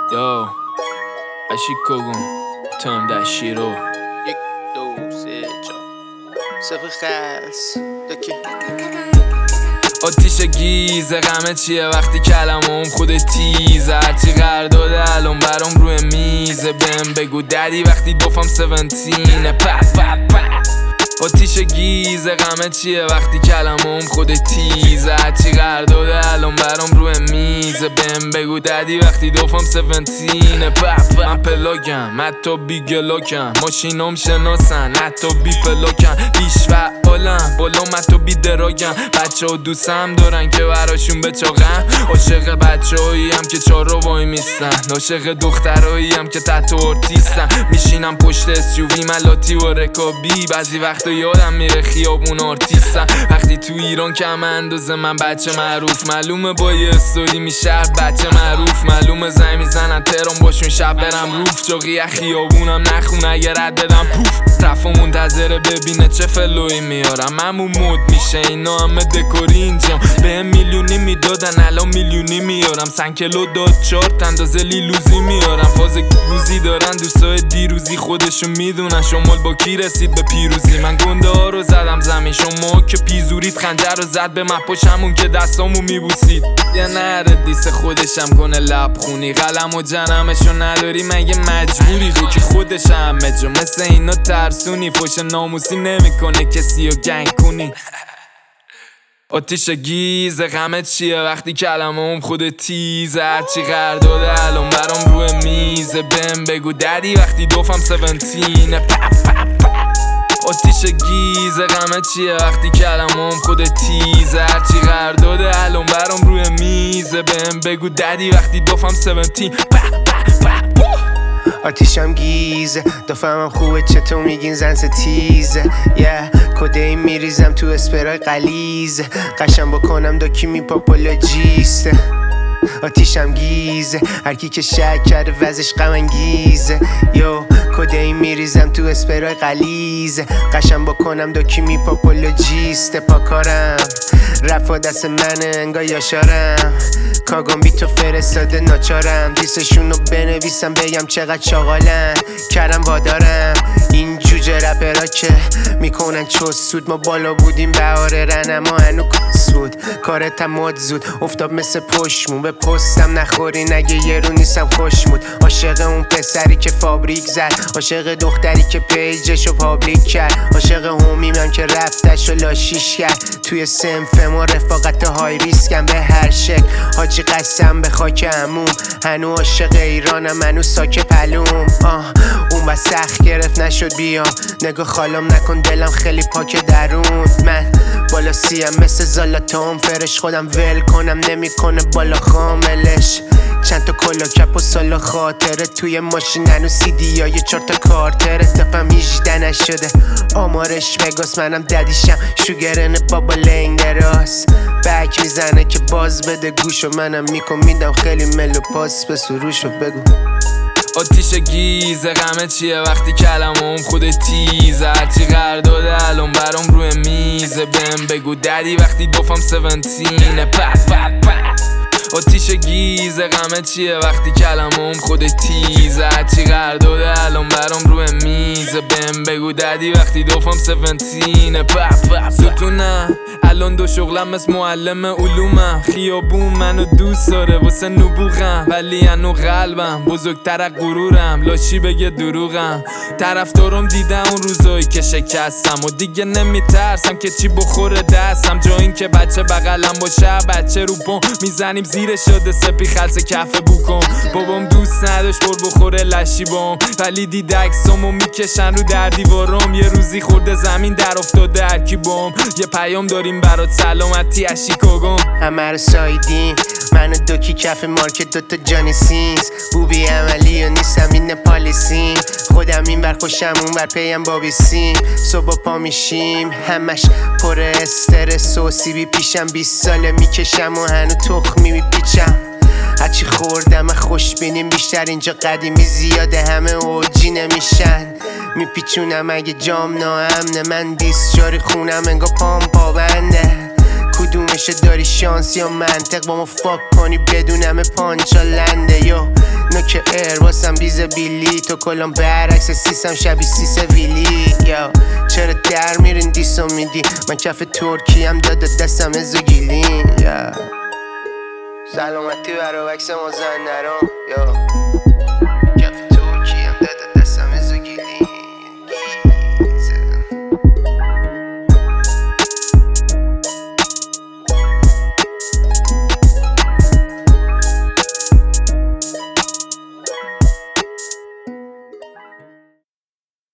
Yo, Ashikogun, turn that shit off. 1 2 3 4 صفر خلص دکی آتیش گیزه غمه چیه وقتی کلمم خود تیزه هرچی قرار داده الان برام روی میزه بهم بگو ددی وقتی دوفم 17 آتیش گیزه غمه چیه وقتی کلمم خود تیزه هرچی قرار داده الان برام روی میزه بهم بگو ددی وقتی دوفم 17 من پلاکم حتی بی گلاکم ماشینام شناسن حتی بی پلاکم بیش فعالم بالام حتی بی دراگم بچه ها دوستم دارن که براشون بچاقم عاشق بچه هایی هم که چار رو وای میستن عاشق دخترهایی هم که تحت ارتیستن میشینم پشت SUV ملاتی و رکابی بعضی وقتا یادم میره خیابون آرتیستن وقتی تو ایران کم اندازه من بچه معروف معلومه با یه استوری میشه بچه معروف معلومه زنگ میزنن تهران باشون شب برم روف جاقی خیابونم نخون اگه رد بدم پوف رفا منتظره ببینه چه فلوی میارم همون مود میشه اینا همه دکوری اینجا به میلیونی میدادن الان میلیونی میارم سنکلو داد چارت اندازه لیلوزی میارم فاز گوزی دارن دوستای دیروزی خودشون میدونن شمال با کی رسید به پیروزی من گنده ها رو زدم زمین شما که پیزورید خنجر رو زد به مپاش همون که دستامو میبوسید یه نره دیس خودشم کنه لب خونی قلم و جنمشو نداری مگه مجبوری رو که خودش همه جا مثل اینا ترسونی فوش ناموسی نمیکنه کسی رو گنگ کنی آتیش گیزه غمه چیه وقتی کلمم خود تیزه هرچی قرار داده الان برام روی میزه بهم بگو ددی وقتی دوفم 17 آتیش گیزه غمه چیه وقتی کلمم خود تیزه هرچی قرار داده الان برام روی میزه بهم بگو ددی وقتی دوفم 17 آتیشم گیزه دفعم خوبه چطور میگین زن ستیزه کده میریزم تو اسپرای قلیزه قشم بکنم داکی میپاپولاجیسته آتیشم گیزه هرکی که شک کرده وزش غم انگیزه کده میریزم تو اسپرای قلیزه قشم بکنم داکی میپاپولاجیسته پاکارم رفا دست منه انگا یاشارم کاگام بی تو فرستاده ناچارم دیسشون رو بنویسم بگم چقدر چاقالن کردم وادارم این جوجه رپرا که میکنن چوز سود ما بالا بودیم بهاره رن اما هنو سود کارت هم زود افتاب مثل پشمون به پستم نخوری نگه یه رو نیستم خوشمود عاشق اون پسری که فابریک زد عاشق دختری که پیجشو پابلیک کرد عاشق همیمم که رفتش و لاشیش کرد توی سنف ما رفاقت های ریسکم به هر شکل حاجی قسم به خاک عموم هنو عاشق ایرانم هنو ساک پلوم اون با سخت گرفت نشد بیام نگاه خالم نکن دلم خیلی پاک درون من بالا سیم مثل زالاتام فرش خودم ول کنم نمیکنه بالا خاملش چند تا کلا کپ و سالا خاطره توی ماشین هنو CD های 4 تا کارتره دفعم 18 نشده آمارش مگاس منم ددیشم شوگرن بابا لنگ دراس بک میزنه که باز بده گوشو منم میدم خیلی ملو پاس به سروشو بگو آتیش گیزه غمه چیه وقتی کلمم خود تیزه هرچی قرار داده الان برام روی میزه بهم بگو ددی وقتی دوفم 17 آتیش گیزه غمه چیه وقتی کلمم خود تیزه هرچی قرار داده الان برام روی میزه بهم بگو ددی وقتی دوفم 17 ستونم الان دو شغلم مثل معلم علومم خیابون منو دوست داره واسه نبوغم ولی هنو قلبم بزرگتر از غرورم لاشی بگه دروغم طرفدارم دیدم اون روزایی که شکستم و دیگه نمیترسم که چی بخوره دستم جا این که بچه بغلم باشه بچه رو پام میزنیم زیر شده سپی خلص کف بوکم بابام دوست نداشت بخوره لشی بام ولی دید عکسامو میکشن رو در دیوارم یه روزی خورده زمین در افتاده هرکی بام یه پیام داریم برات سلامتی از شیکاگو همه رو سایدیم من و دوکی کف مارکت دوتا جانی سینز بوبی عملی و نیستم این پالیسیم خودم این بر خوشم اون بر پیم بابی سیم صبح پا میشیم همش پر استرس و سیبی پیشم 20 ساله میکشم و هنو تخمی میپیچم هرچی خوردم خوش بینیم بیشتر اینجا قدیمی زیاده همه اوجی نمیشن میپیچونم اگه جام ناامنه من 20 جاری خونم انگا پام پابنده کدومشه داری شانس یا منطق با ما فاک کنی بدون همه پانچالنده نوک ایر واسم بیز بیلی تو کلام برعکس سیسم شبیه سیس ویلی یا چرا در میرین دیسو میدی من کف ترکی هم داده دستم ازوگیلین یا سلامتی برا وکس مازندران یا